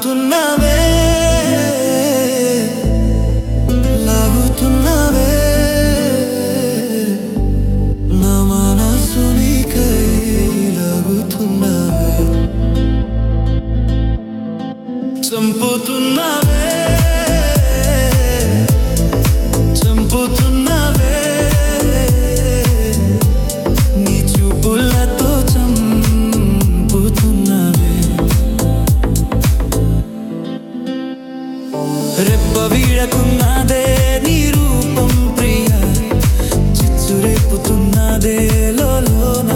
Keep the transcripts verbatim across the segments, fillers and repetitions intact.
లాగుతున్నావే లాగుతున్నావే నా మనసు నీకై లాగుతున్నావే చంపుతున్నావే చంపుతున్నావే నీ చూపులతో చంపుతున్నావే రెప్ప వీడకున్నదే నీ రూపం ప్రియ చిచ్చు రేపుతున్నదే లోలోన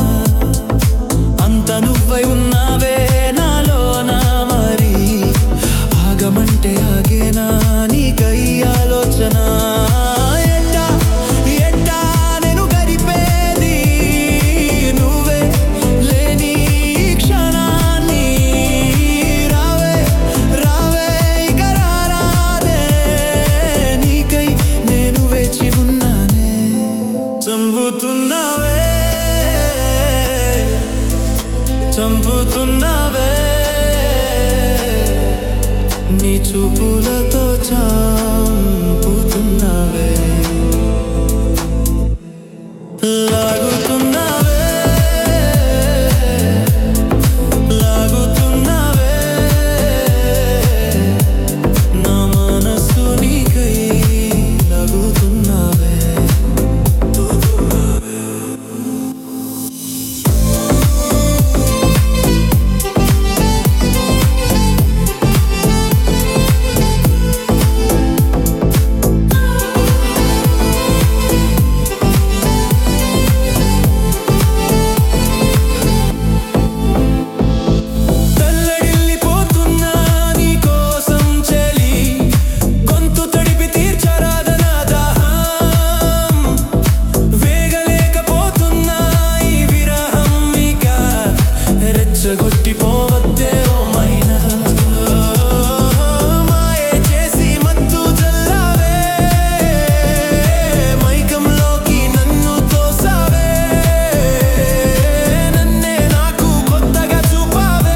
అంత నువ్వై ఉన్నావే నాలోన మరి ఆగమంటే ఆగేనా నీకై ఆలోచన ఎట్టా ఎట్టా నేను గడిపేది నువ్వే లేని క్షణాన్ని రావే రావే ఇక రారాదే నీకై నేను వేచి ఉన్నానే చంపుతున్నావే చంపుతున్నావే నీ చూపులతో చంపుతున్నావే లాగుతున్నావే లాగుతున్నావే నా మనసు నీకై లాగుతున్నావే రెచ్చగొట్టిపోవద్దే ఓ మైనా మాయే చేసి మత్తు జల్లావే మైకంలోకి నన్ను తోసావే నన్నే నాకు కొత్తగా చూపావే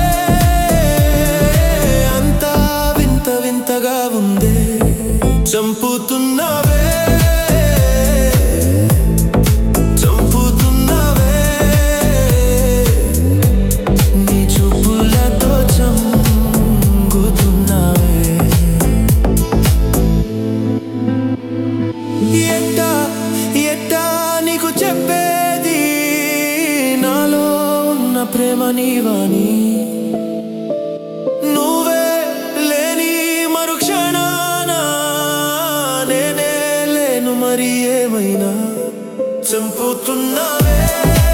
అంతా వింత వింతగా ఉందే చంపుతున్నావే ఎట్టా ఎట్టా నీకు చెప్పేది నాలో ఉన్న ప్రేమ నీవాని నువ్వే లేని మరుక్షణాన నేనే లేను మరి ఏమైనా చంపుతున్నావే